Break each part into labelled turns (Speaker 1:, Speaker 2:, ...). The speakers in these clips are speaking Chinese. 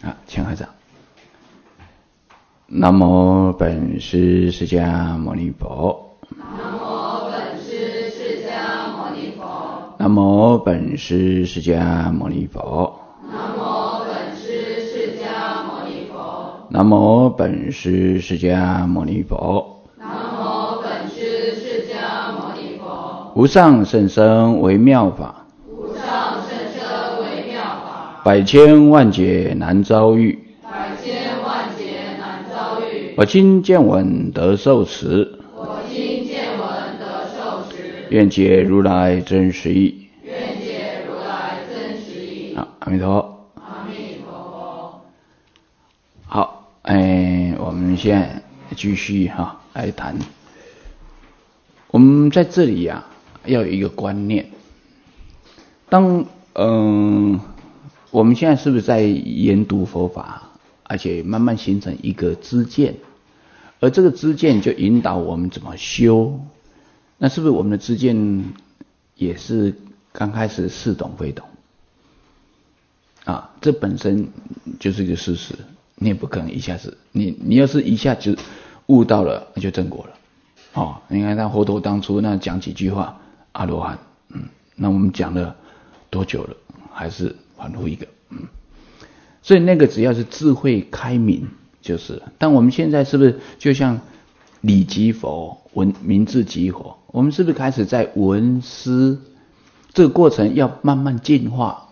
Speaker 1: 啊，请合掌。南无本师释迦牟尼佛。
Speaker 2: 南无本师释迦牟尼佛。
Speaker 1: 南无本师释迦牟尼佛。
Speaker 2: 南无本师释迦牟尼佛。
Speaker 1: 南无本师释迦牟尼佛。
Speaker 2: 南无本师释迦牟尼佛。
Speaker 1: 无上甚深微妙法，
Speaker 2: 无上甚深微妙法，
Speaker 1: 百千万劫难遭遇。
Speaker 2: 百千万劫难遭遇。
Speaker 1: 我今见闻得受持，
Speaker 2: 我今见闻得受持，
Speaker 1: 愿解如来真实义。
Speaker 2: 愿解如来真实义。
Speaker 1: 阿弥陀佛。
Speaker 2: 阿弥陀佛。
Speaker 1: 好，我们现在继续来谈。我们在这里要有一个观念，当我们现在是不是在研读佛法，而且慢慢形成一个知见，而这个知见就引导我们怎么修。那是不是我们的知见也是刚开始似懂非懂啊？这本身就是一个事实，你也不可能一下子，你要是一下子悟到了，那就正果了。你看他佛陀当初那讲几句话，阿罗汉，那我们讲了多久了，还是反复一个，所以那个只要是智慧开明就是了。但我们现在是不是就像理即佛，明智即佛？我们是不是开始在闻思这个过程要慢慢进化？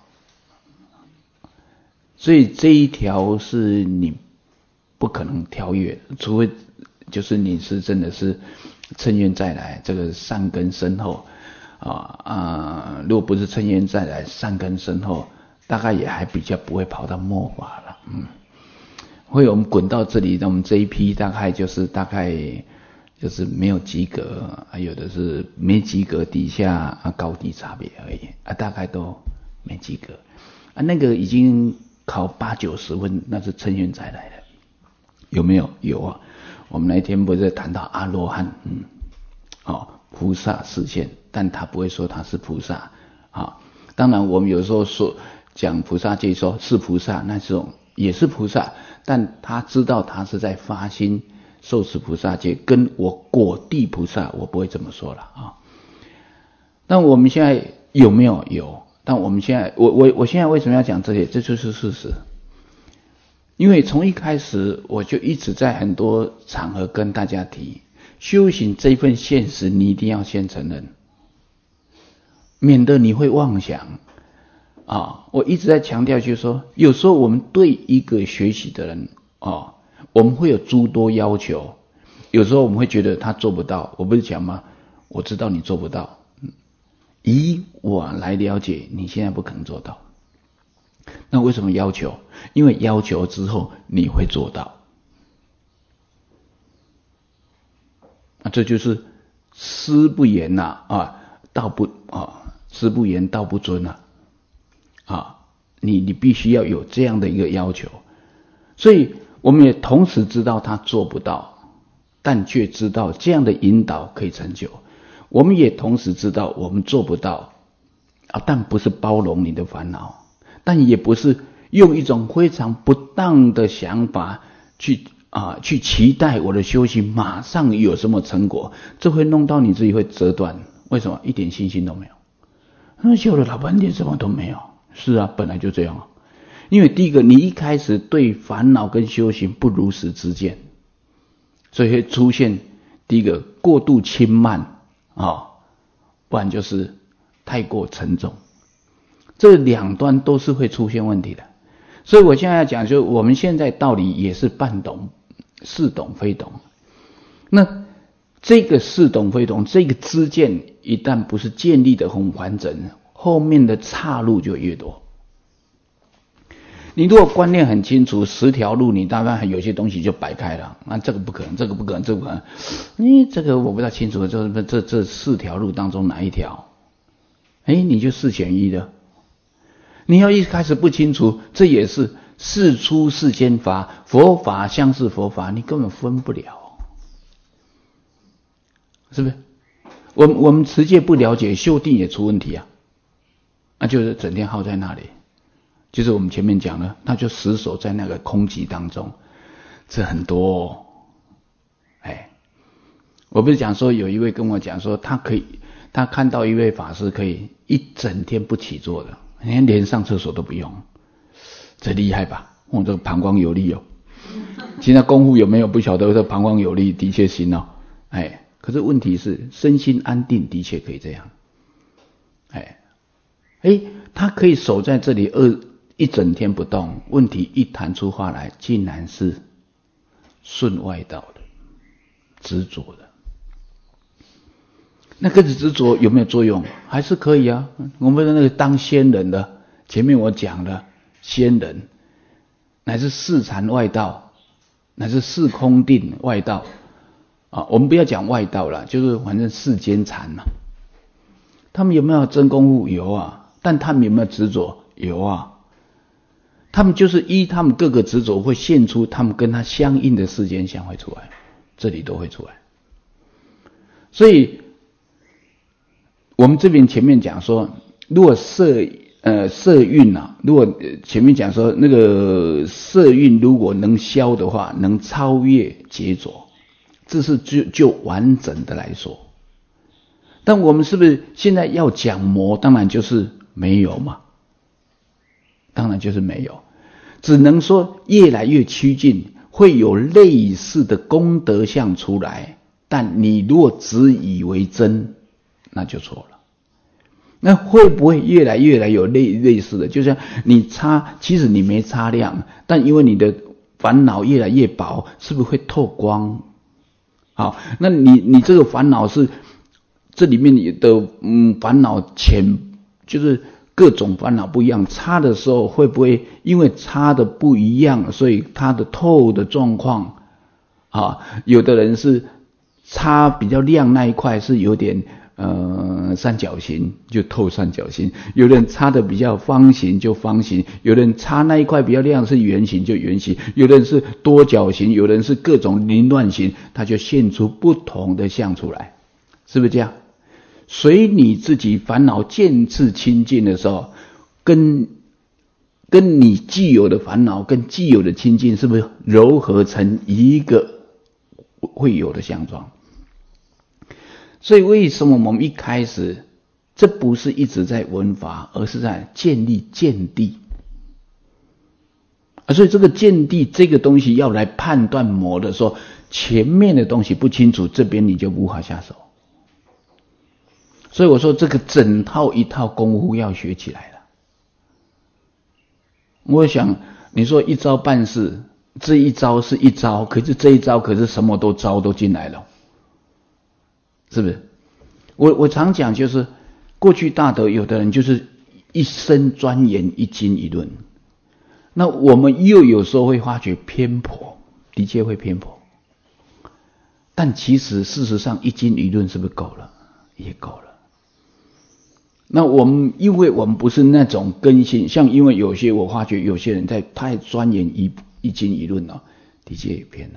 Speaker 1: 所以这一条是你不可能跳跃的，除非就是你是真的是趁愿再来，这个善根深厚如果不是趁愿再来，善根深厚，大概也还比较不会跑到末法了。会我们滚到这里，那我们这一批大概就是就是没有及格，有的是没及格底下高低差别而已大概都没及格那个已经考80-90分，那是趁愿再来的，有没有？有啊。我们那一天不是谈到阿罗汉，菩萨示现，但他不会说他是菩萨当然我们有时候说讲菩萨界说是菩萨，那种也是菩萨，但他知道他是在发心受持菩萨界，跟我果地菩萨我不会这么说了但我们现在有没有？有。但我们现在我现在为什么要讲这些？这就是事实。因为从一开始我就一直在很多场合跟大家提，修行这份现实你一定要先承认，免得你会妄想我一直在强调就是说，有时候我们对一个学习的人我们会有诸多要求，有时候我们会觉得他做不到。我不是讲吗？我知道你做不到，以我来了解你现在不可能做到。那为什么要求？因为要求之后你会做到这就是师不言道不师不言道不尊你必须要有这样的一个要求。所以我们也同时知道他做不到，但却知道这样的引导可以成就。我们也同时知道我们做不到但不是包容你的烦恼，但也不是用一种非常不当的想法去期待我的修行马上有什么成果，这会弄到你自己会折断。为什么？一点信心都没有。那修了老半天什么都没有。是本来就这样因为第一个，你一开始对烦恼跟修行不如实知见，所以会出现第一个过度轻慢不然就是太过沉重，这两端都是会出现问题的。所以我现在要讲，就是我们现在道理也是半懂，似懂非懂。那这个似懂非懂，这个知见一旦不是建立的很完整，后面的岔路就越多。你如果观念很清楚，10条路你大概有些东西就摆开了这个不可能，这个不可能，这个不可能这个我不大清楚，这4条路当中哪一条你就4选1的。你要一开始不清楚，这也是事出世间法，佛法相似佛法，你根本分不了，是不是？我们持戒不了解，修定也出问题就是整天耗在那里， 就是我们前面讲的，他就死守在那个空寂当中，这很多哦。我不是讲说有一位跟我讲说，他看到一位法师可以一整天不起坐的，连上厕所都不用，这厉害吧？这个膀胱有力哦。其他功夫有没有不晓得，这膀胱有力的确行哦。可是问题是身心安定的确可以这样。他可以守在这里一整天不动，问题一谈出话来，竟然是顺外道的，执着的。那个执着有没有作用？还是可以啊。我们的那个当仙人的，前面我讲的仙人，乃至四禅外道，乃至四空定外道啊，我们不要讲外道了，就是反正世间禅嘛。他们有没有真功夫？有啊。但他们有没有执着？有啊。他们就是他们各个执着会现出他们跟他相应的世间相会出来，这里都会出来。所以我们这边前面讲说，如果色蕴啊，如果前面讲说那个色蕴如果能消的话，能超越劫着，这是就完整的来说。但我们是不是现在要讲魔？当然就是没有嘛，当然就是没有，只能说越来越趋近，会有类似的功德相出来。但你如果只以为真，那就错了。那会不会越来有类似的？就像你其实你没擦亮，但因为你的烦恼越来越薄，是不是会透光？好，那你这个烦恼是这里面的烦恼就是各种烦恼不一样，擦的时候会不会因为擦的不一样，所以它的透的状况有的人是擦比较亮那一块是有点三角形，就透三角形；有人擦的比较方形就方形；有人擦那一块比较亮是圆形就圆形；有人是多角形，有人是各种凌乱形，它就现出不同的相出来，是不是这样？随你自己烦恼渐次清净的时候，跟你既有的烦恼跟既有的清净，是不是糅合成一个会有的相状？所以为什么我们一开始这不是一直在闻法，而是在建立见地所以这个见地这个东西要来判断魔的时候，前面的东西不清楚，这边你就无法下手。所以我说这个整套一套功夫要学起来了。我想你说一招办事，这一招是一招，可是这一招可是什么都进来了，是不是？我常讲，就是过去大德有的人就是一生钻研一经一论，那我们又有时候会发觉偏颇，的确会偏颇，但其实事实上一经一论是不是够了？也够了。那因为我们不是那种根性，像因为我发觉有些人在太钻研一经一论了，的确也偏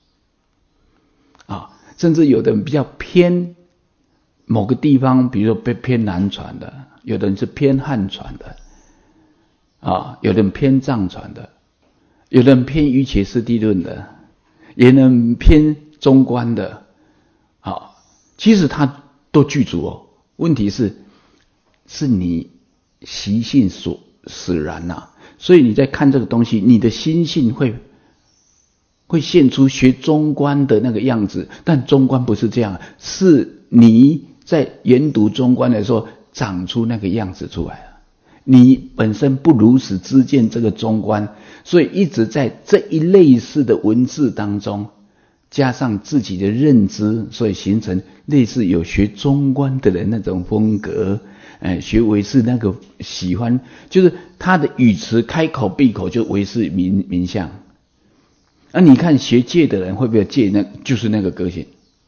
Speaker 1: 了甚至有的人比较偏某个地方，比如说偏南传的，有的人是偏汉传的有的人偏藏传的，有的人偏瑜伽师地论的，有的人偏中观的其实他都具足问题是你习性使然所以你在看这个东西，你的心性会现出学中观的那个样子，但中观不是这样，是你在研读中观的时候长出那个样子出来了。你本身不如实知见这个中观，所以一直在这一类似的文字当中加上自己的认知，所以形成类似有学中观的人那种风格。学唯识那个喜欢，就是他的语词开口闭口就唯识名相。你看学戒的人会不会戒就是那个个性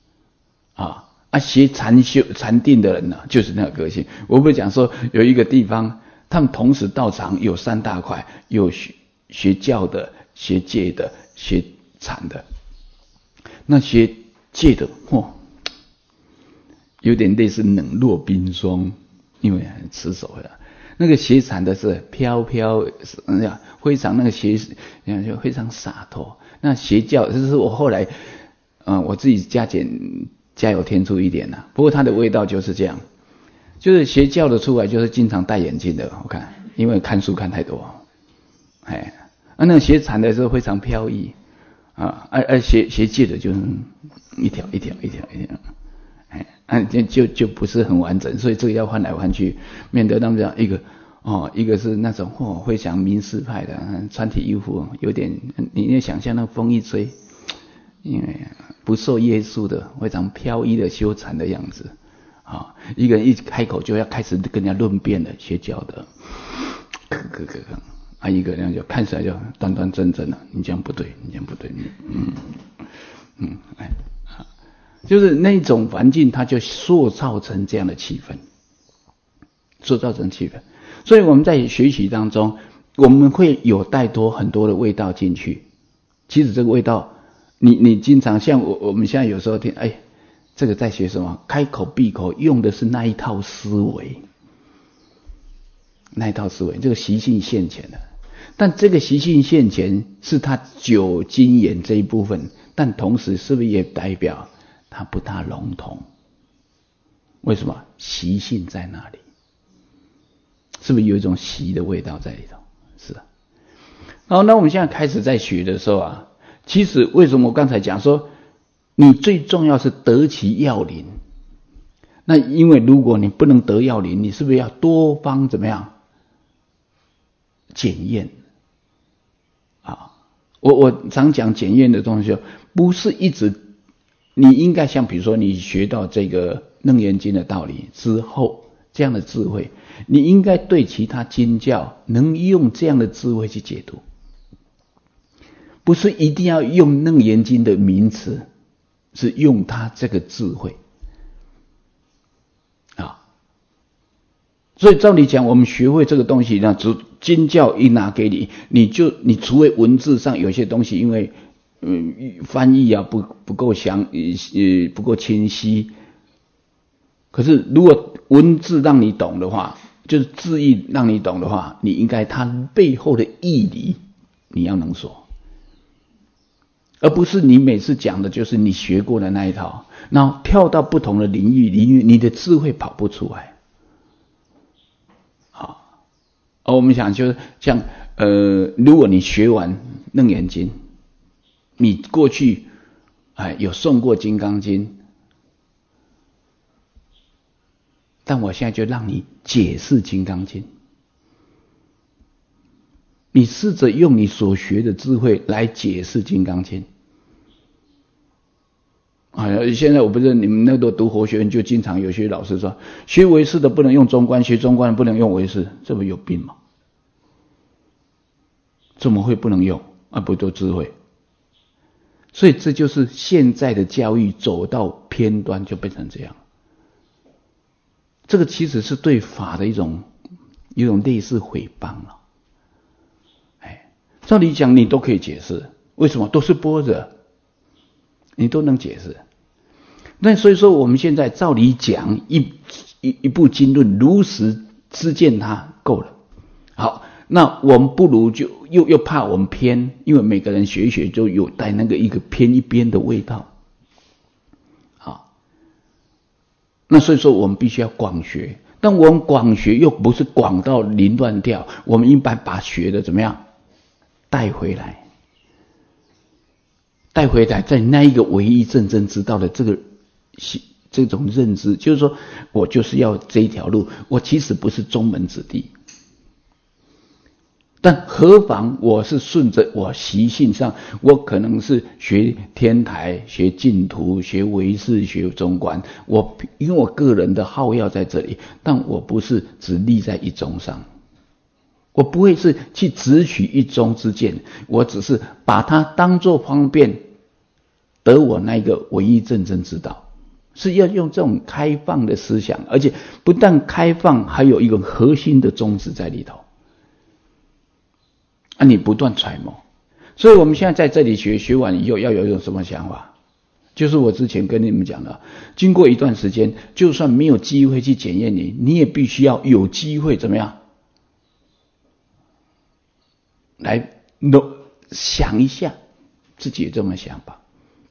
Speaker 1: 学禅定的人就是那个个性。我不是讲说有一个地方他们同时道场有三大块，有学教的、学戒的、学禅的。那学戒的有点类似冷若冰霜，因为很持守的。 那个邪禅的是飘飘，非常那个就非常洒脱。那邪教就是我后来，我自己加油添醋一点啦。不过它的味道就是这样，就是邪教的出来就是经常戴眼镜的，我看，因为看书看太多，那个邪禅的时候非常飘逸而邪戒的就是一条，就不是很完整，所以这个要换来换去，免得他们讲一个是那种非常民事派的，穿体衣服有点，你要想象那风一吹，因为不受约束的，非常飘逸的修禅的样子一个人一开口就要开始跟人家论辩的邪教的，一个人就看起来就端端正正的，你这样不对，就是那种环境，它就塑造成这样的气氛，所以我们在学习当中，我们会有带多很多的味道进去。其实这个味道，你经常像我们现在有时候听，这个在学什么？开口闭口用的是那一套思维，这个习性现前的。但这个习性现前是他九经眼这一部分，但同时是不是也代表它不大笼统？为什么？习性在那里，是不是有一种习的味道在里头？是啊。好，那我们现在开始在学的时候其实为什么我刚才讲说，你最重要是得其要领？那因为如果你不能得要领，你是不是要多方怎么样检验？我常讲检验的东西，不是一直，你应该像比如说你学到这个楞严经的道理之后，这样的智慧，你应该对其他经教能用这样的智慧去解读，不是一定要用楞严经的名词，是用它这个智慧所以照理讲，我们学会这个东西呢，经教一拿给你，你除非文字上有些东西，因为翻译不够不够清晰。可是如果文字让你懂的话，就是字义让你懂的话，你应该它背后的义理你要能说，而不是你每次讲的就是你学过的那一套，然后跳到不同的领域，你的智慧跑不出来。我们想就是像如果你学完楞严经，你过去有诵过金刚经，但我现在就让你解释金刚经，你试着用你所学的智慧来解释金刚经。现在我不是你们那个读佛学院就经常有些老师说，学唯识的不能用中观，学中观的不能用唯识，这不有病吗？怎么会不能用？不都智慧？所以这就是现在的教育走到偏端就变成这样。这个其实是对法的一种类似诽谤了。照理讲你都可以解释，为什么？都是般若，你都能解释。那所以说我们现在照理讲一部经论如实知见它够了。好，那我们不如就又怕我们偏，因为每个人学一学就有带那个一个偏一边的味道。好，那所以说我们必须要广学，但我们广学又不是广到凌乱掉，我们应该把学的怎么样带回来，在那一个唯一真正知道的这种认知，就是说我就是要这一条路，我其实不是宗门子弟，但何妨我是顺着我习性上，我可能是学天台、学净土、学唯识、学中观，因为我个人的好要在这里，但我不是只立在一宗上，我不会是去只取一宗之见，我只是把它当作方便得我那个唯一真正之道，是要用这种开放的思想，而且不但开放，还有一个核心的宗旨在里头。你不断揣摩，所以我们现在在这里学完以后要有一种什么想法？就是我之前跟你们讲的，经过一段时间，就算没有机会去检验你也必须要有机会怎么样来想一下自己有这么想法。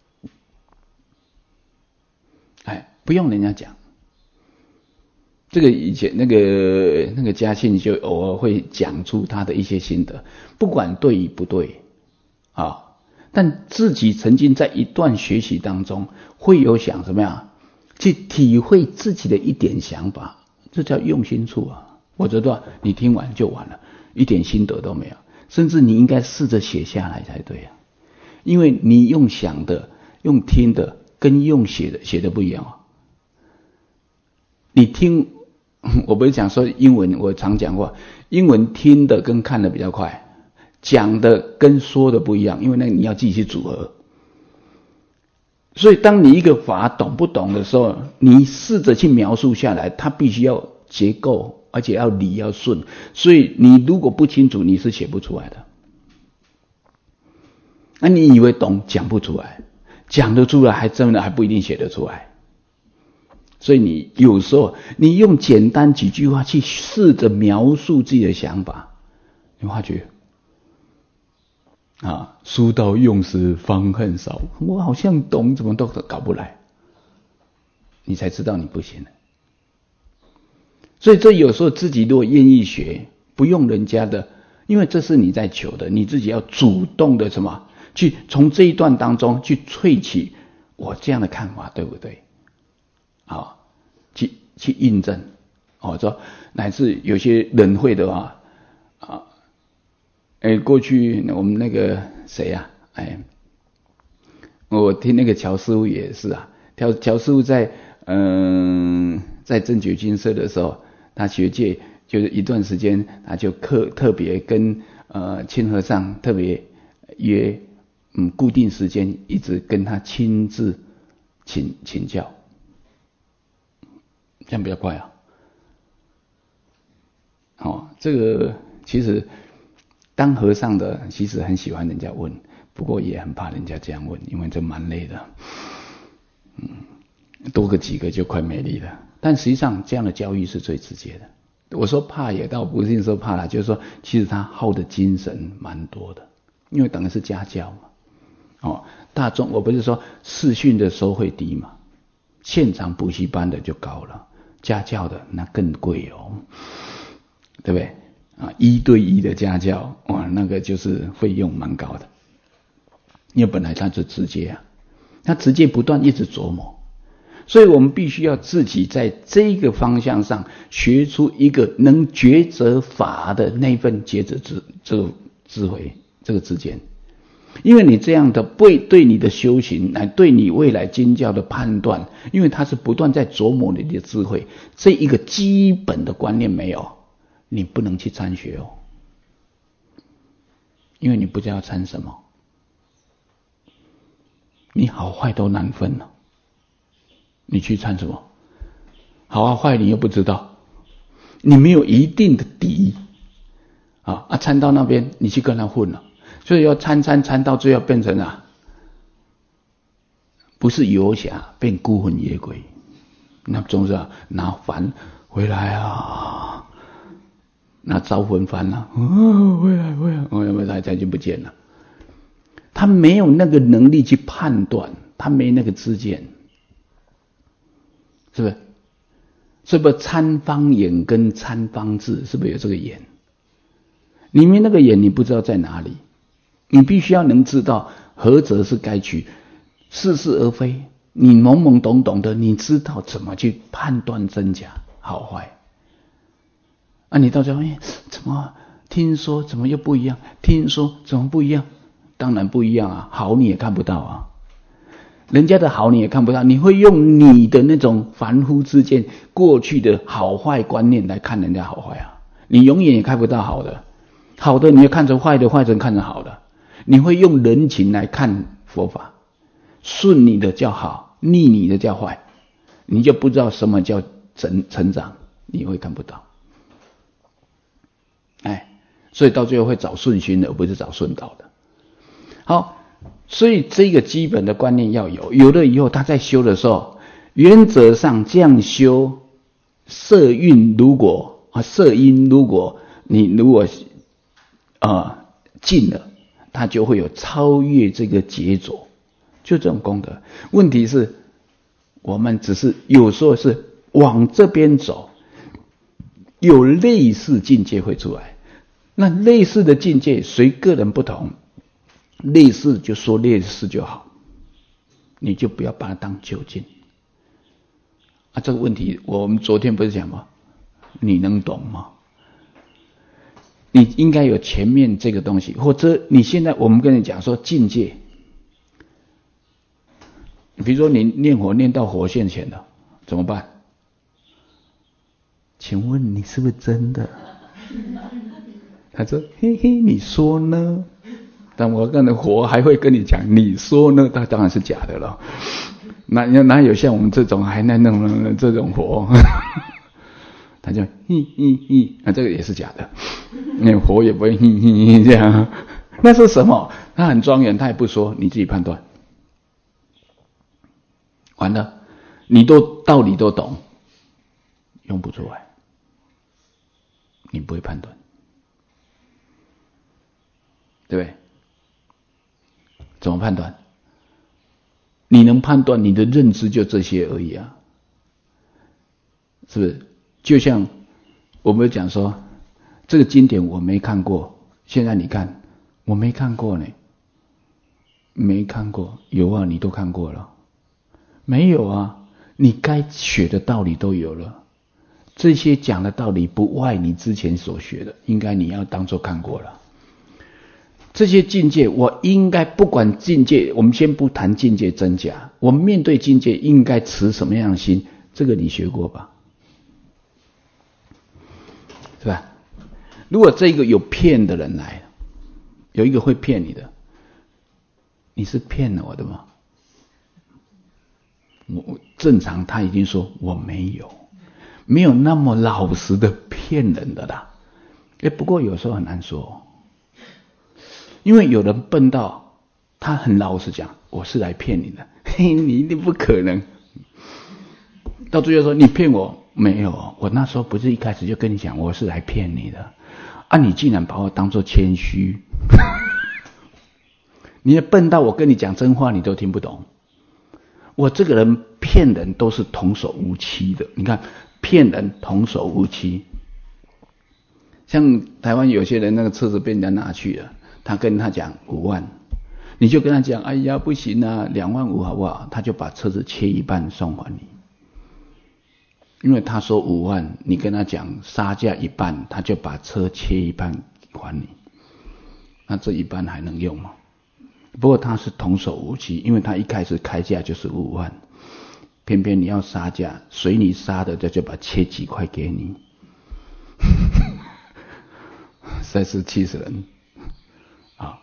Speaker 1: 不用人家讲。这个以前那个嘉庆就偶尔会讲出他的一些心得，不管对与不对但自己曾经在一段学习当中会有想怎么样去体会自己的一点想法，这叫用心处啊。我觉得你听完就完了，一点心得都没有，甚至你应该试着写下来才对啊。因为你用想的用听的跟用写的不一样你听，我不是讲说英文，我常讲过，英文听的跟看的比较快，讲的跟说的不一样，因为那个你要自己去组合。所以当你一个法懂不懂的时候，你试着去描述下来，它必须要结构，而且要理要顺。所以你如果不清楚，你是写不出来的。那你以为懂，讲不出来，讲得出来还真的还不一定写得出来。所以你有时候你用简单几句话去试着描述自己的想法，你发觉书到用时方恨少，我好像懂，怎么都搞不来，你才知道你不行了。所以这有时候自己如果愿意学，不用人家的，因为这是你在求的，你自己要主动的什么，去从这一段当中去萃取我这样的看法对不对？去印证说乃至有些人会的话过去我们那个谁我听那个乔师傅也是乔师傅在正觉金色的时候，他学界就是一段时间，他就特别跟清和尚特别约固定时间，一直跟他亲自请教。这样比较快这个其实当和尚的其实很喜欢人家问，不过也很怕人家这样问，因为这蛮累的。多个几个就快没力了。但实际上这样的教育是最直接的。我说怕也倒不是说怕啦，就是说其实他耗的精神蛮多的，因为等于是家教嘛。大众我不是说视讯的收费低嘛，现场补习班的就高了。家教的那更贵对不对？1对1的家教，那个就是费用蛮高的，因为本来他就直接他直接不断一直琢磨，所以我们必须要自己在这个方向上学出一个能抉择法的那份抉择这个智慧，这个之间。因为你这样的对你的修行，来对你未来经教的判断，因为它是不断在琢磨你的智慧，这一个基本的观念没有，你不能去参学因为你不知道参什么，你好坏都难分了，你去参什么？好坏你又不知道，你没有一定的底参到那边你去跟他混了。所以要参到最后变成不是游侠，变孤魂野鬼，那总是拿幡回来拿招魂幡回来，他就不见了。他没有那个能力去判断，他没那个知见，是不是？是不是参方眼跟参方智，是不是有这个眼？里面那个眼你不知道在哪里。你必须要能知道何则是该取，似是而非。你懵懵懂懂的，你知道怎么去判断真假好坏。你到最后怎么听说怎么又不一样？听说怎么不一样？当然不一样好你也看不到人家的好你也看不到，你会用你的那种凡夫之见，过去的好坏观念来看人家好坏你永远也看不到好的，好的你也看成坏的，坏的看成好的。你会用人情来看佛法，顺你的叫好，逆你的叫坏，你就不知道什么叫成长，你会看不到。所以到最后会找顺心的，而不是找顺道的。好，所以这个基本的观念要有了以后，他在修的时候，原则上这样修，色音如果你尽了，他就会有超越这个劫浊，就这种功德。问题是我们只是有时候是往这边走，有类似境界会出来，那类似的境界随个人不同，类似就说类似就好，你就不要把它当究竟啊。这个问题我们昨天不是讲吗？你能懂吗？你应该有前面这个东西，或者你现在我们跟你讲说境界，比如说你念佛念到火线前了，怎么办？请问你是不是真的？他说嘿嘿，你说呢？但我跟着火还会跟你讲，你说呢？他当然是假的了。哪有像我们这种还能弄这种火？他就这个也是假的，那火也不会这样。那是什么？他很庄严，他也不说，你自己判断。完了，你道理都懂，用不出来，你不会判断，对不对？怎么判断？你能判断，你的认知就这些而已啊，是不是？就像我们讲说，这个经典我没看过，现在你看，我没看过呢，没看过，有啊，你都看过了，没有啊，你该学的道理都有了，这些讲的道理不外你之前所学的，应该你要当作看过了。这些境界，我应该不管境界，我们先不谈境界真假，我们面对境界应该持什么样的心，这个你学过吧？是吧？如果这个有骗的人来，有一个会骗你的，你是骗了我的吗？我正常他已经说我没有那么老实的骗人的啦。不过有时候很难说，因为有人笨到他很老实讲，我是来骗你的，你一定不可能。到最后说你骗我。没有，我那时候不是一开始就跟你讲我是来骗你的啊！你竟然把我当作谦虚，你也笨到我跟你讲真话你都听不懂。我这个人骗人都是童叟无欺的，你看骗人童叟无欺。像台湾有些人那个车子被人家拿去了，他跟他讲5万，你就跟他讲哎呀不行啊，2万5好不好？他就把车子切一半送还你。因为他说5万，你跟他讲杀价1半，他就把车切一半还你。那这一半还能用吗？不过他是童叟无欺，因为他一开始开价就是5万，偏偏你要杀价，随你杀的，他就把切几块给你，实在是气死人啊！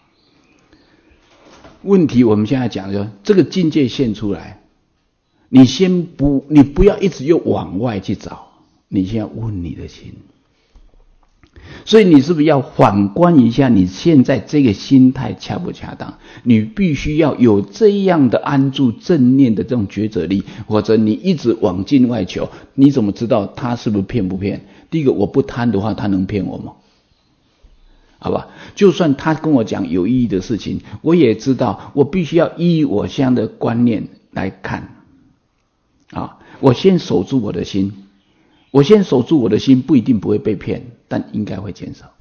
Speaker 1: 问题我们现在讲的，这个境界现出来。你不要一直又往外去找，你先要问你的心。所以你是不是要反观一下你现在这个心态恰不恰当？你必须要有这样的安住正念的这种抉择力，或者你一直往境外求，你怎么知道他是不是骗不骗？第一个，我不贪的话，他能骗我吗？好吧，就算他跟我讲有意义的事情，我也知道我必须要依我现在的观念来看。我先守住我的心，不一定不会被骗，但应该会减少。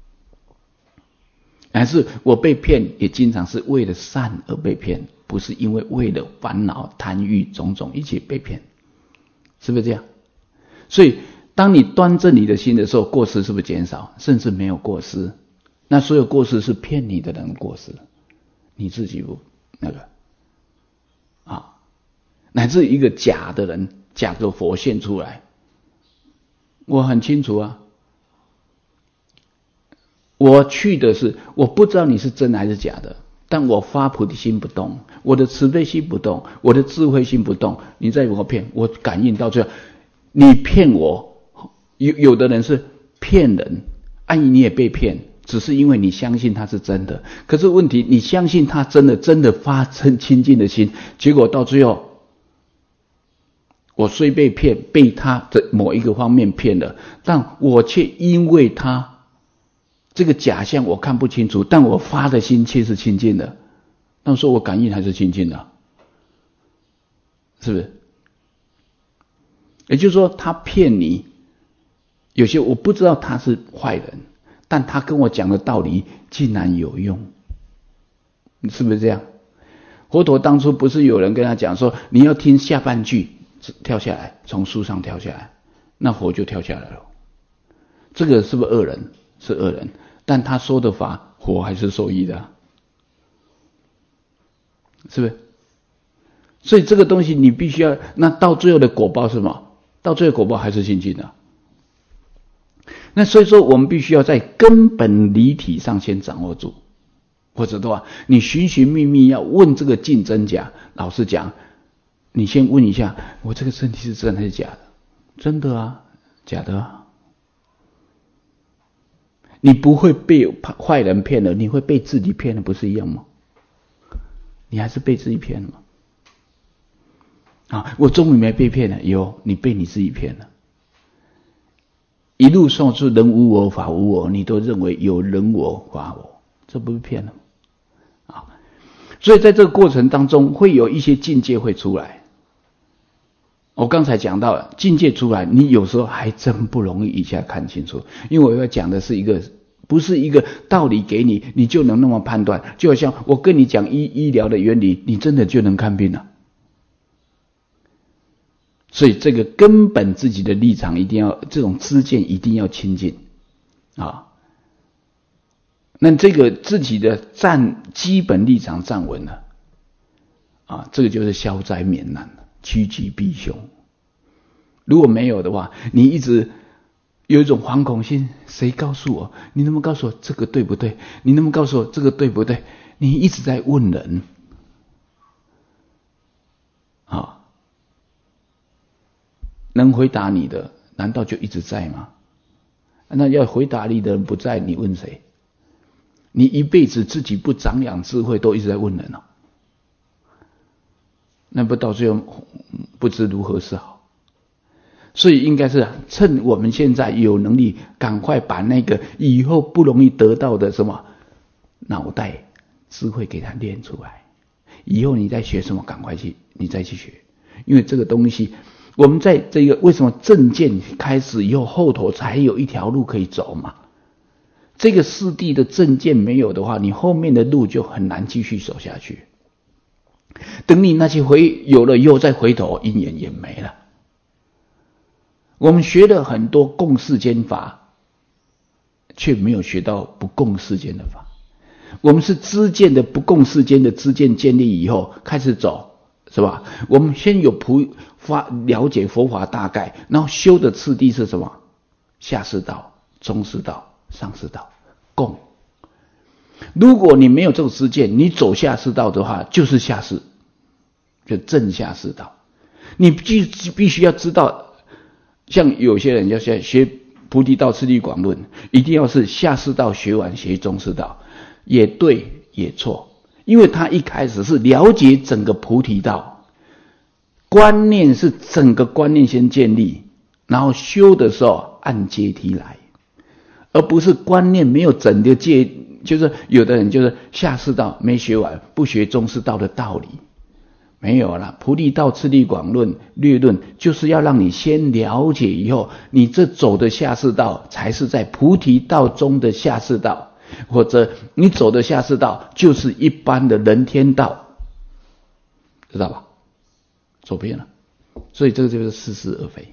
Speaker 1: 但是我被骗也经常是为了善而被骗，不是因为了烦恼贪欲种种一起被骗，是不是这样？所以当你端正你的心的时候，过失是不是减少，甚至没有过失？那所有过失是骗你的人的过失，你自己不乃至一个假的人，假的佛现出来，我很清楚啊。我去的是，我不知道你是真还是假的，但我发菩提心不动，我的慈悲心不动，我的智慧心不动，你再我骗，我感应到最后，你骗我，有的人是骗人，你也被骗，只是因为你相信他是真的。可是问题，你相信他真的发生清净的心，结果到最后，我虽被骗，被他的某一个方面骗了，但我却因为他这个假象我看不清楚，但我发的心却是清净的，那说我感应还是清净的，是不是？也就是说他骗你，有些我不知道他是坏人，但他跟我讲的道理竟然有用，是不是这样？佛陀当初不是有人跟他讲说，你要听下半句，跳下来，从树上跳下来，那佛就跳下来了。这个是不是恶人？是恶人，但他说的法，佛还是受益的，是不是？所以这个东西你必须要，那到最后的果报是什么？到最后果报还是清净的。那所以说我们必须要在根本理体上先掌握住，或者的话你寻寻觅觅要问这个净真假，老实讲你先问一下，我这个身体是真还是假的？真的啊，假的啊。你不会被坏人骗了，你会被自己骗了，不是一样吗？你还是被自己骗了吗？啊，我终于没被骗了，有，你被你自己骗了。一路上是人无我法无我，你都认为有人我法我，这不是骗了吗？啊，所以在这个过程当中会有一些境界会出来。我刚才讲到了境界出来，你有时候还真不容易一下看清楚，因为我要讲的是一个，不是一个道理给你，你就能那么判断。就好像我跟你讲医疗的原理，你真的就能看病了。所以这个根本自己的立场一定要，这种知见一定要清净啊。那这个自己的基本立场站稳了啊，这个就是消灾免难，趋吉避凶。如果没有的话，你一直有一种惶恐心，谁告诉我？你能不能告诉我这个对不对？你能不能告诉我这个对不对？你一直在问人啊。能回答你的难道就一直在吗？那要回答你的人不在，你问谁？你一辈子自己不长养智慧，都一直在问人哦，那不到最后不知如何是好。所以应该是趁我们现在有能力，赶快把那个以后不容易得到的什么脑袋智慧给它练出来。以后你在学什么，赶快去，你再去学，因为这个东西。我们在这个为什么正见开始以后，后头才有一条路可以走嘛？这个四谛的正见没有的话，你后面的路就很难继续走下去。等你那些有了以后再回头，因缘也没了。我们学了很多共世间法，却没有学到不共世间的法。我们是知见的不共世间的知见建立以后开始走，是吧？我们先有了解佛法大概，然后修的次第是什么？下士道、中士道、上士道，共。如果你没有这个知见，你走下士道的话，就是下士，就正下士道。你必须要知道，像有些人要学菩提道次第广论，一定要是下士道学完学中士道，也对也错，因为他一开始是了解整个菩提道。观念是整个观念先建立，然后修的时候按阶梯来，而不是观念没有整个就是有的人就是下士道没学完，不学中士道的道理，没有啦。菩提道次第广论略论就是要让你先了解以后，你这走的下士道才是在菩提道中的下士道，或者你走的下士道就是一般的人天道，知道吧？走偏了，所以这个就是似是而非，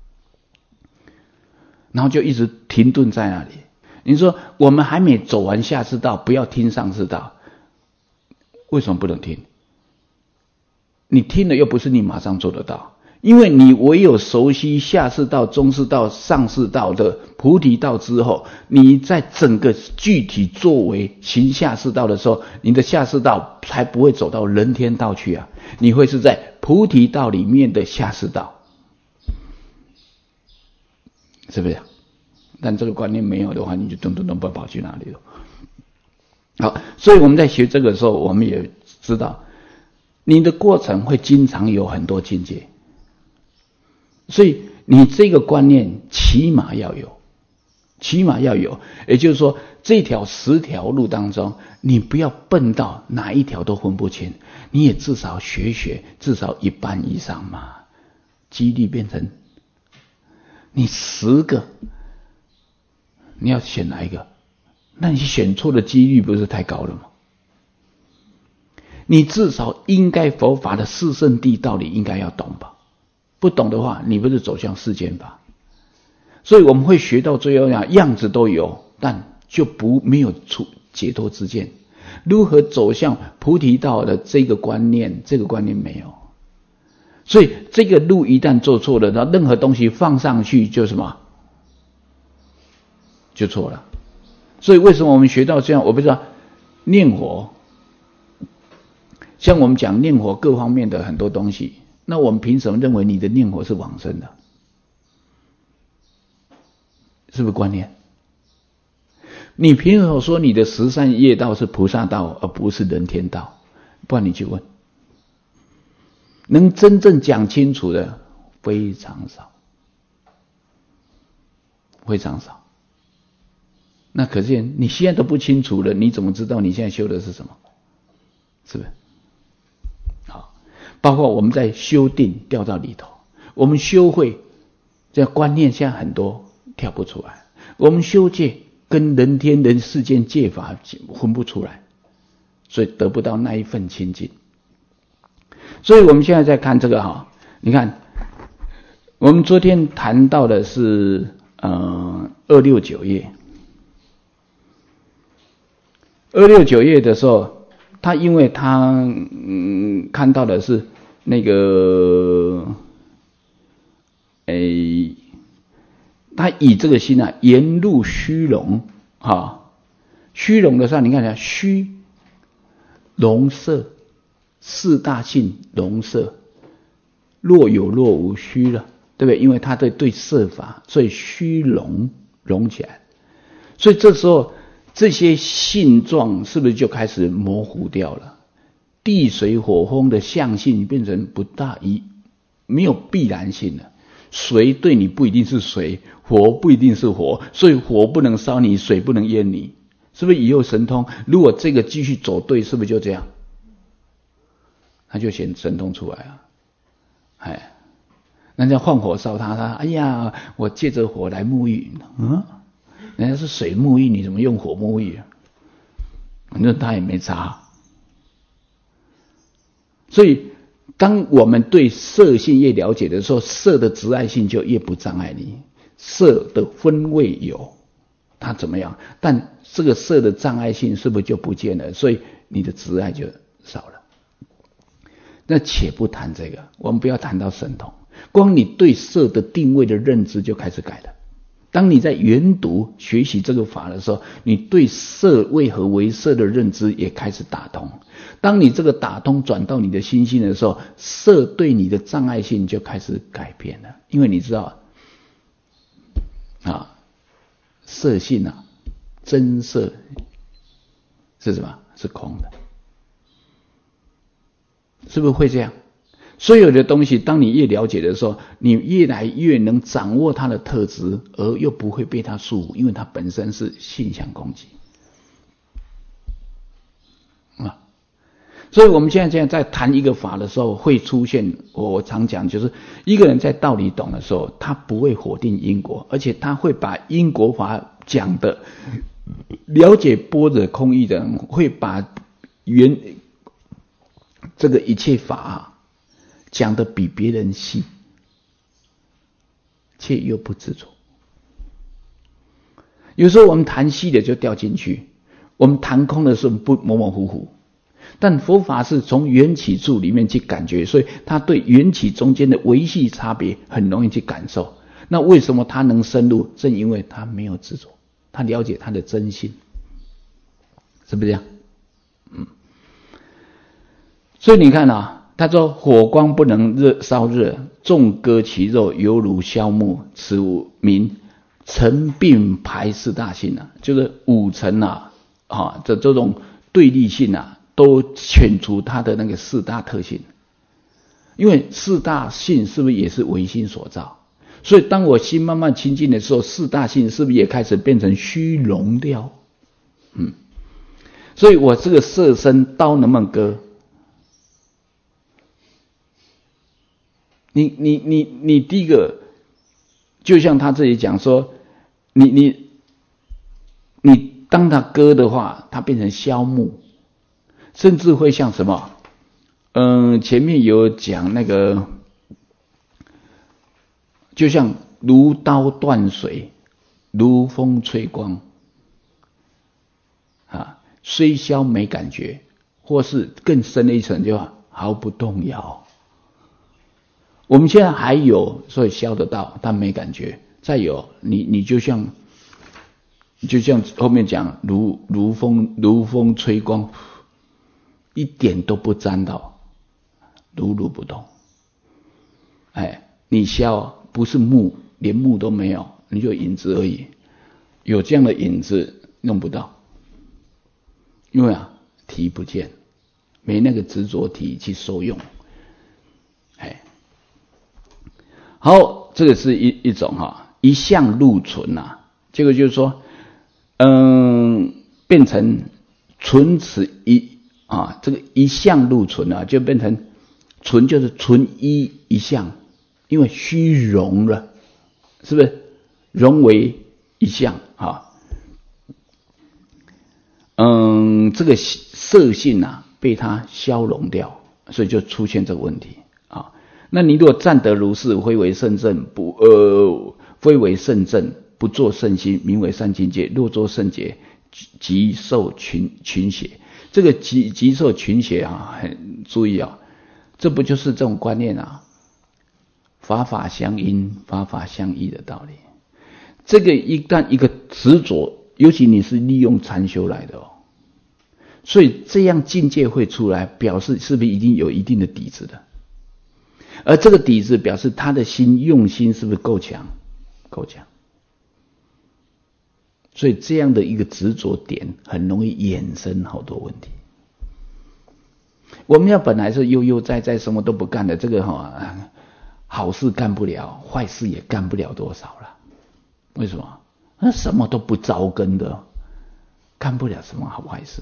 Speaker 1: 然后就一直停顿在那里。你说我们还没走完下士道，不要听上士道，为什么不能听？你听了又不是你马上做得到，因为你唯有熟悉下士道、中士道、上士道的菩提道之后，你在整个具体作为行下士道的时候，你的下士道才不会走到人天道去啊，你会是在菩提道里面的下士道，是不是？但这个观念没有的话，你就咚咚咚不跑去哪里了。好，所以我们在学这个的时候，我们也知道你的过程会经常有很多境界，所以你这个观念起码要有， 起码要有。也就是说，这条10条路当中，你不要笨到哪一条都分不清，你也至少学，至少一半以上嘛。几率变成你10个，你要选哪一个？那你选错的几率不是太高了吗？你至少应该佛法的四圣谛道理应该要懂吧？不懂的话，你不是走向世间法。所以我们会学到最后样子都有，但就没有出解脱之见。如何走向菩提道的这个观念没有。所以这个路一旦做错了，那任何东西放上去就什么？就错了。所以为什么我们学到这样？我不知道念佛，像我们讲念佛各方面的很多东西，那我们凭什么认为你的念佛是往生的？是不是观念？你凭什么说你的十善业道是菩萨道而不是人天道？不然你去问，能真正讲清楚的非常少，非常少。那可见你现在都不清楚了，你怎么知道你现在修的是什么？是不是？好，包括我们在修定掉到里头，我们修会这观念现在很多跳不出来，我们修戒跟人天人世间戒法分不出来，所以得不到那一份清净。所以我们现在在看这个你看我们昨天谈到的是269页，269页的时候，他因为他看到的是那个他以这个心沿入虚荣虚荣的时候，你看虚荣色四大性荣色，若有若无虚了，对不对？因为他对色法，所以虚荣起来，所以这时候这些性状是不是就开始模糊掉了？地水火风的相性变成不大没有必然性了。水对你不一定是水，火不一定是火，所以火不能烧你，水不能淹你，是不是以后神通？如果这个继续走对，是不是就这样？他就显神通出来了。人家放火烧他哎呀，我借着火来沐浴，人家是水沐浴，你怎么用火沐浴？反正他也没差。所以当我们对色性越了解的时候，色的执爱性就越不障碍你，色的分位有它怎么样，但这个色的障碍性是不是就不见了？所以你的执爱就少了。那且不谈这个，我们不要谈到神通，光你对色的定位的认知就开始改了。当你在研读学习这个法的时候，你对色为何为色的认知也开始打通。当你这个打通转到你的心性的时候，色对你的障碍性就开始改变了。因为你知道色性真色是什么？是空的，是不是会这样？所有的东西当你越了解的时候，你越来越能掌握它的特质，而又不会被它束缚，因为它本身是性相攻击所以我们现在在谈一个法的时候，会出现我常讲，就是一个人在道理懂的时候，他不会否定因果，而且他会把因果法讲的了解般若空义的人，会把这个一切法讲得比别人细，却又不执着。有时候我们谈细的就掉进去，我们谈空的时候不模模糊糊，但佛法是从缘起处里面去感觉，所以他对缘起中间的微细差别很容易去感受。那为什么他能深入？正因为他没有执着，他了解他的真性，是不是这样？所以你看他说火光不能烧热，纵割其肉，犹如削木，此名成并排四大性就是五层这种对立性都遣除它的那个四大特性。因为四大性是不是也是唯心所造？ 所以当我心慢慢清净的时候，四大性是不是也开始变成虚荣掉？所以我这个色身刀能不能割？你第一个，就像他这里讲说，你当他割的话，它变成消木，甚至会像什么？前面有讲那个，就像如刀断水，如风吹光，虽消没感觉，或是更深的一层就毫不动摇。我们现在还有，所以消得到，但没感觉。再有，你就像后面讲，如风吹光，一点都不沾到，如如不动。你消不是木，连木都没有，你就影子而已。有这样的影子弄不到，因为体不见，没那个执着体去受用。好，这个是一种一相入存这个就是说，变成存此这个一相入存就变成存就是存一相，因为虚荣了，是不是？融为一相这个色性被它消融掉，所以就出现这个问题那你如果暂得如是，非为圣正，非为圣正，不作圣心，名为三境界。若作圣解，即受群邪。这个即受群邪很注意这不就是这种观念法法相因，法法相依的道理。这个一旦一个执着，尤其你是利用禅修来的所以这样境界会出来，表示是不是已经有一定的底子的？而这个底子表示他的用心是不是够强？够强。所以这样的一个执着点很容易衍生好多问题。我们要本来是悠悠哉哉什么都不干的，这个好事干不了，坏事也干不了多少了。为什么？那什么都不着根的，干不了什么好坏事。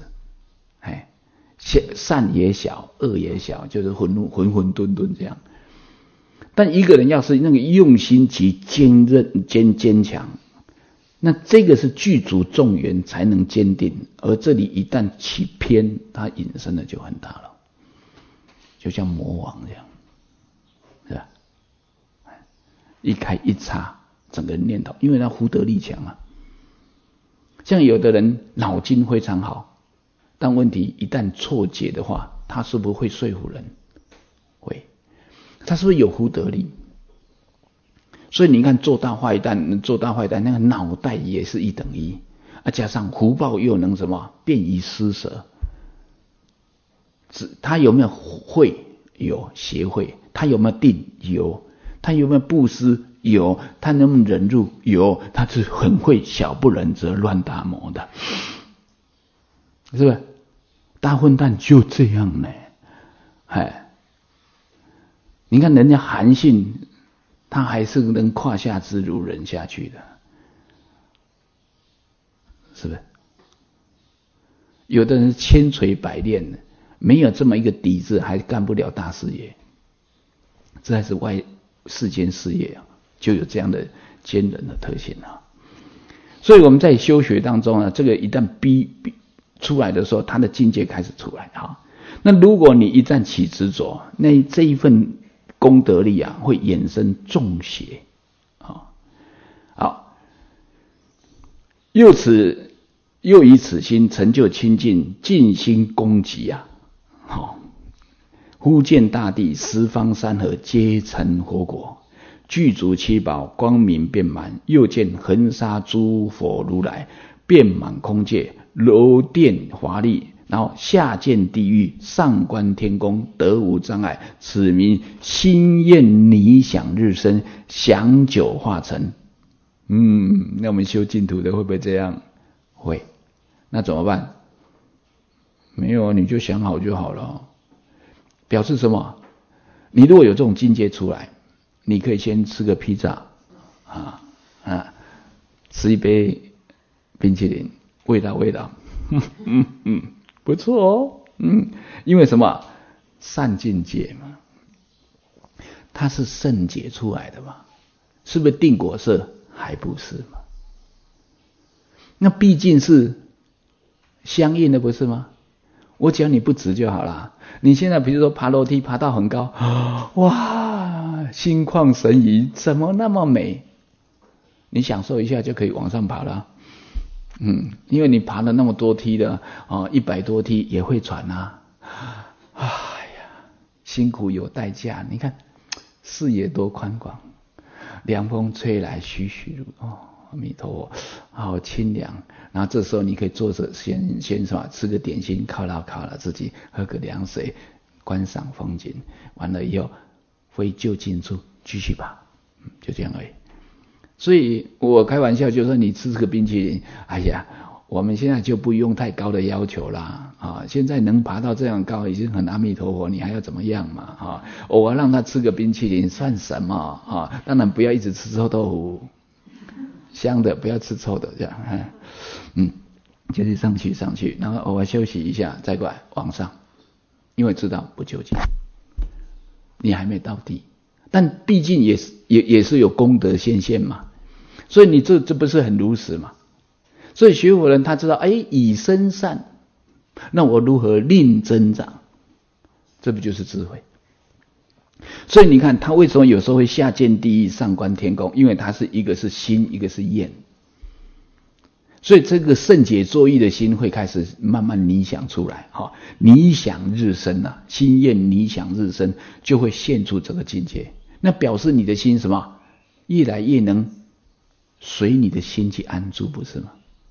Speaker 1: 善也小，恶也小，就是混混沌沌这样。但一个人要是那个用心及坚强，那这个是具足众缘才能坚定，而这里一旦起偏，它引申的就很大了，就像魔王这样，是吧？一开一插，整个念头，因为他福德力强像有的人脑筋非常好，但问题一旦错解的话，他是不是会说服人？会。他是不是有福德力？所以你看做大坏蛋，那个脑袋也是一等一加上福报又能什么便于施舍。他有没有慧？有协慧。他有没有定？有。他有没有布施？有。他能不能忍辱？有。他是很会小不忍则乱大谋的，是不是？大混蛋就这样呢，你看人家韩信，他还是能胯下之辱忍下去的，是不是？有的人千锤百炼的，没有这么一个底子，还干不了大事业。这还是世间事业就有这样的坚韧的特性所以我们在修学当中这个一旦逼出来的时候，他的境界开始出来那如果你一旦起执着，那这一份功德力会衍生众邪好，又以此心成就清净，尽心攻击忽见大地十方山河皆成佛国，具足七宝，光明遍满。又见恒沙诸佛如来，遍满空界，楼殿华丽。然后下见地狱，上观天宫，得无障碍。此名心愿理想日生，享久化成。那我们修净土的会不会这样？会。那怎么办？没有，你就想好就好了。表示什么？你如果有这种境界出来，你可以先吃个披萨， 吃一杯冰淇淋，味道，不错哦，因为什么？善境界嘛，它是圣解出来的嘛，是不是定果色？还不是嘛？那毕竟是相应的，不是吗？我只要你不执就好了。你现在比如说爬楼梯爬到很高，哇，心旷神怡，怎么那么美？你享受一下就可以往上爬了。因为你爬了那么多梯的100多梯也会喘啊。哎呀，辛苦有代价。你看视野多宽广，凉风吹来栩栩如阿弥陀佛，好清凉。然后这时候你可以坐着先什么，吃个点心，犒劳自己，喝个凉水，观赏风景。完了以后回就近处继续吧，就这样而已。所以我开玩笑就说你吃个冰淇淋，哎呀，我们现在就不用太高的要求啦现在能爬到这样高已经很阿弥陀佛，你还要怎么样嘛偶尔让他吃个冰淇淋算什么当然不要一直吃臭豆腐，香的不要吃臭的，这样就是上去，然后偶尔休息一下再过来往上，因为知道不究竟，你还没到地，但毕竟也是有功德显现嘛，所以你这不是很如实嘛？所以学佛人他知道，以身善，那我如何令增长？这不就是智慧？所以你看他为什么有时候会下见地狱，上观天宫？因为他是一个是心，一个是愿。所以这个圣解作意的心会开始慢慢拟想出来拟想日生心愿拟想日生，就会现出这个境界。那表示你的心什么？越来越能随你的心去安住，不是吗？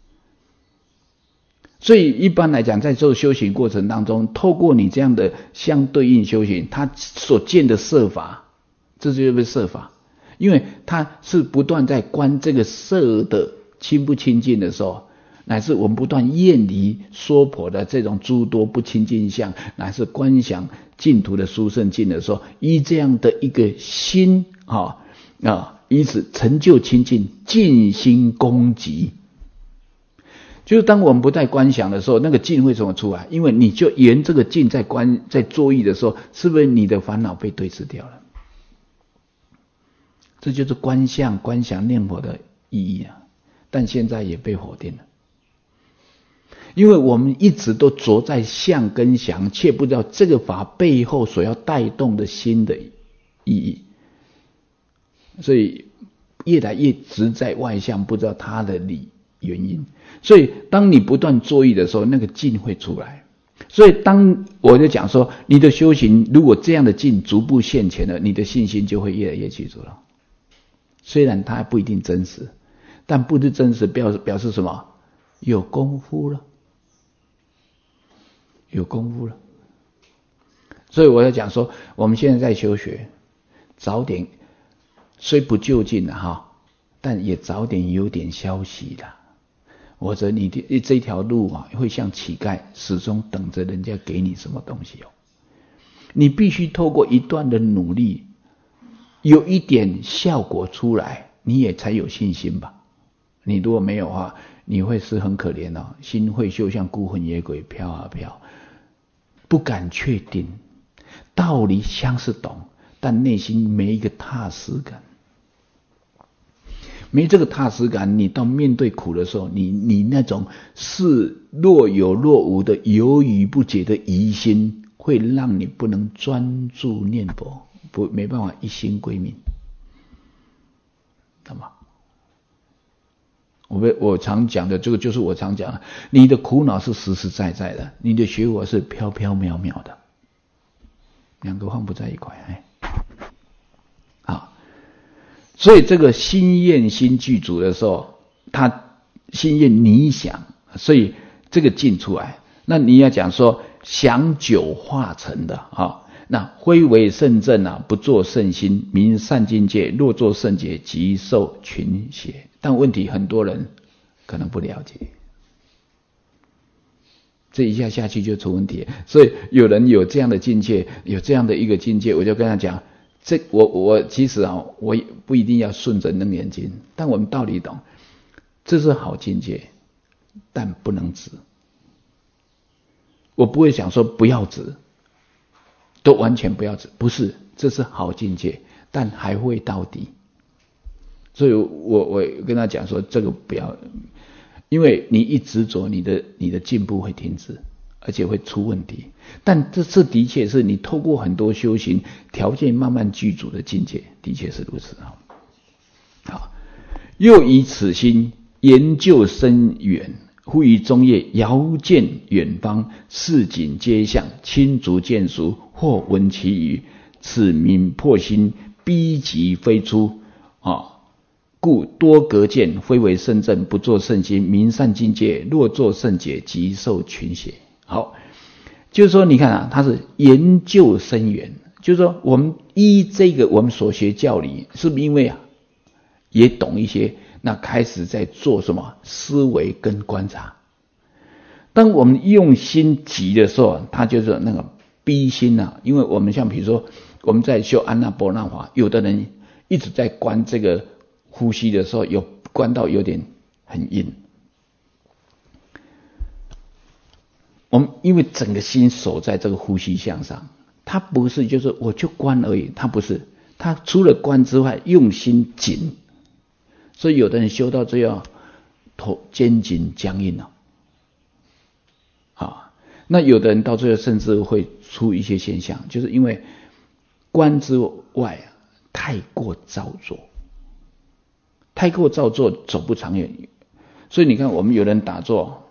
Speaker 1: 所以一般来讲，在做修行过程当中，透过你这样的相对应修行，他所见的色法，这就是色法，因为他是不断在观这个色的清不清净的时候，乃至我们不断厌离娑婆的这种诸多不清净相，乃至观想净土的殊胜境的时候，依这样的一个心以此成就清净，尽心攻击。就是当我们不再观想的时候，那个境会怎么出来？因为你就沿这个境在作意的时候，是不是你的烦恼被对治掉了？这就是观相、观想、念佛的意义啊！但现在也被否定了，因为我们一直都着在相跟想，却不知道这个法背后所要带动的心的意义，所以越来越执在外相，不知道它的原因。所以当你不断作意的时候，那个境会出来。所以当我就讲说，你的修行如果这样的境逐步现前了，你的信心就会越来越具足了。虽然它不一定真实，但不是真实表示什么？有功夫了，有功夫了。所以我要讲说，我们现在在修学，早点虽不就近但也早点有点消息啦。或者你的这条路会像乞丐，始终等着人家给你什么东西你必须透过一段的努力，有一点效果出来，你也才有信心吧。你如果没有的话，你会是很可怜心会就像孤魂野鬼飘啊飘，不敢确定，道理像是懂，但内心没一个踏实感。没这个踏实感，你到面对苦的时候，你那种是若有若无的犹豫不决的疑心，会让你不能专注念佛，没办法一心归命，懂吗？我常讲的这个就是我常讲的，你的苦恼是实实在在的，你的学佛是飘飘渺渺的，两个放不在一块所以这个心愿心具足的时候，他心愿你想，所以这个境出来。那你要讲说想久化成的那非为圣正不作圣心，名善境界，若作圣解，即受群邪。但问题很多人可能不了解，这一下下去就出问题。所以有人有这样的境界，有这样的一个境界，我就跟他讲， 我其实我也不一定要顺着楞严经，但我们道理懂，这是好境界，但不能执。我不会想说不要执，都完全不要执，不是，这是好境界，但还会到底。所以我跟他讲说，这个不要，因为你一执着，你的进步会停止，而且会出问题。但这的确是你透过很多修行条件慢慢具足的境界，的确是如此。好，又以此心研究深远，忽于中夜遥见远方，市井街巷，亲族见熟，或闻其语，此名破心，逼急飞出故多隔见，非为圣正，不作圣心，明善境界，若作圣解，即受群邪。好，就是说你看他是研究深远，就是说我们依这个我们所学教理，是不是因为也懂一些，那开始在做什么思维跟观察。当我们用心急的时候，它就是那个逼心因为我们像比如说我们在修安那波那法，有的人一直在观这个呼吸的时候，有观到有点很硬。我们因为整个心守在这个呼吸项上，它不是就是我就观而已，它不是，它除了观之外，用心紧。所以有的人修到最后，肩颈僵硬了。那有的人到最后甚至会出一些现象，就是因为观之外太过造作，太过造作走不长远。所以你看我们有人打坐，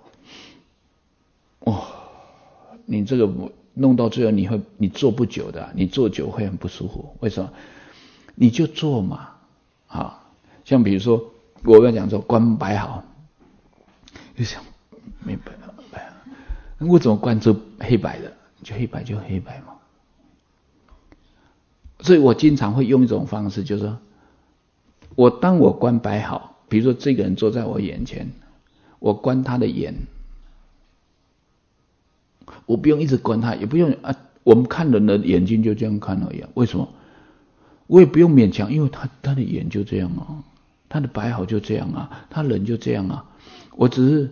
Speaker 1: 你这个弄到最后你坐不久的，你坐久会很不舒服。为什么？你就坐嘛，像比如说我跟他讲说观摆好，就想没摆了，我怎么观这黑白的？就黑白就黑白嘛。所以我经常会用一种方式，就是说当我观摆好，比如说这个人坐在我眼前，我观他的眼，我不用一直观他，也不用我们看人的眼睛就这样看而已。为什么？我也不用勉强，因为他的眼就这样他的摆好就这样他人就这样我只是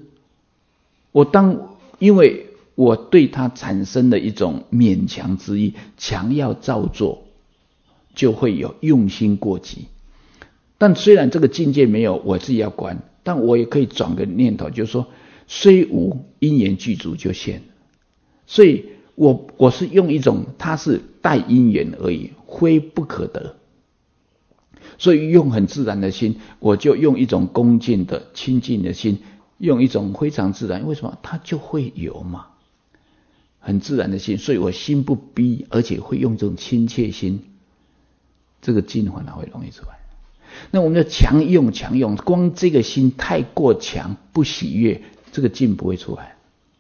Speaker 1: 因为我对他产生了一种勉强之意，强要照做，就会有用心过急。但虽然这个境界没有我自己要观，但我也可以转个念头，就是说虽无因缘具足就现。所以我是用一种它是带因缘而已，非不可得。所以用很自然的心，我就用一种恭敬的亲近的心，用一种非常自然，为什么？它就会有嘛，很自然的心。所以我心不逼，而且会用这种亲切心，这个境反而会容易出来。那我们要强用，光这个心太过强，不喜悦，这个境不会出来。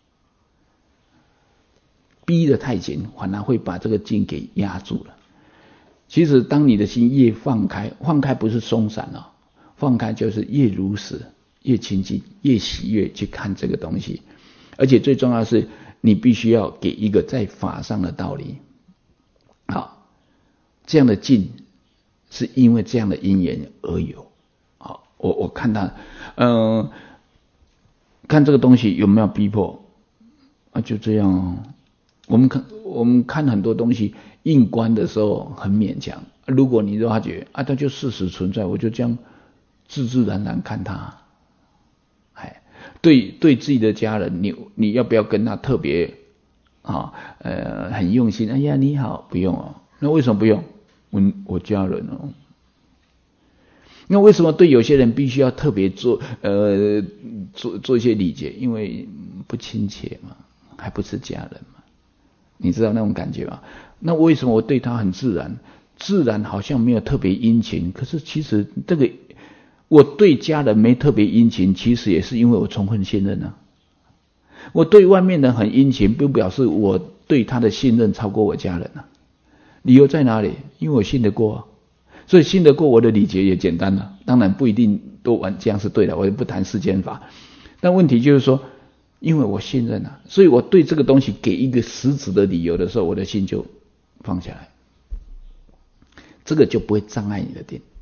Speaker 1: 逼得太紧，反而会把这个境给压住了。其实当你的心越放开不是松散放开就是越如实，越亲近，越喜悦去看这个东西。而且最重要的是，你必须要给一个在法上的道理。好，这样的境是因为这样的因缘而有。好，我看他看这个东西有没有逼迫就这样我们看很多东西硬观的时候很勉强，如果你发觉它就事实存在，我就这样自自然然看它。对自己的家人，你要不要跟他特别很用心？哎呀你好，不用那为什么不用？我家人那为什么对有些人必须要特别做一些礼节？因为不亲切嘛，还不是家人嘛，你知道那种感觉吗？那为什么我对他很自然好像没有特别殷勤？可是其实这个我对家人没特别殷勤，其实也是因为我充分信任我对外面人很殷勤，并不表示我对他的信任超过我家人理由在哪里？因为我信得过所以信得过，我的礼节也简单了。当然不一定都这样是对的，我也不谈世间法。但问题就是说，因为我信任所以我对这个东西给一个实质的理由的时候，我的心就放下来。 这个就不会障碍你的定。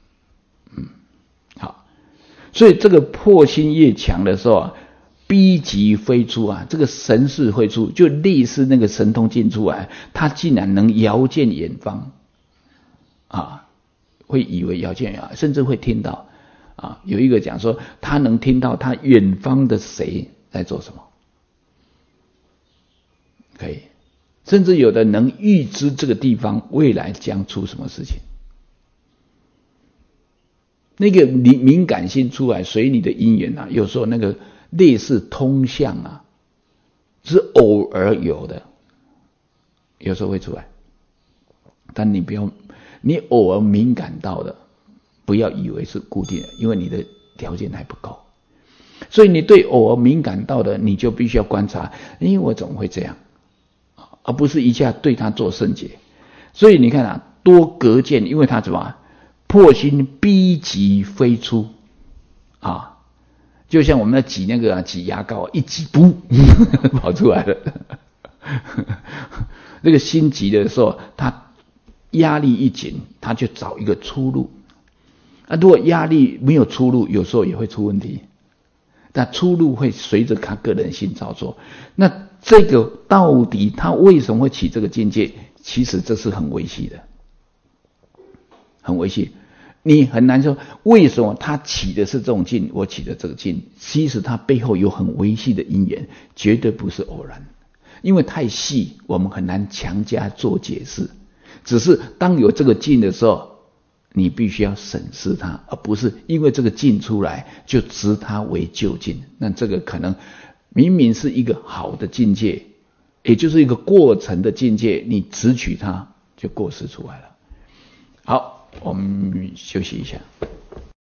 Speaker 1: 好，所以这个破心越强的时候啊，逼急飞出啊，这个神识会出，就类似那个神通进出来，他竟然能遥见远方啊，会以为遥见远方，甚至会听到啊。有一个讲说，他能听到他远方的谁在做什么，可以，甚至有的能预知这个地方未来将出什么事情。那个敏感性出来，随你的因缘啊，有时候那个类似通向啊，是偶尔有的，有时候会出来，但你不要，你偶尔敏感到的，不要以为是固定的，因为你的条件还不够。所以你对偶尔敏感到的，你就必须要观察，因为我怎么会这样，而不是一下对他做圣解。所以你看啊，多隔见，因为他怎么破心逼急飞出啊，就像我们在挤那个挤牙膏，一挤不跑出来了。那个心急的时候，他压力一紧，他就找一个出路。如果压力没有出路，有时候也会出问题。但出路会随着他个人性操作。那这个到底他为什么会起这个境界？其实这是很微细的，很微细。你很难说为什么他起的是这种境，我起的这个境，其实他背后有很微细的因缘，绝对不是偶然。因为太细，我们很难强加做解释。只是当有这个境的时候，你必须要审视它，而不是因为这个境出来就执它为究竟。那这个可能明明是一个好的境界，也就是一个过程的境界，你执取它就过失出来了。好，我们休息一下。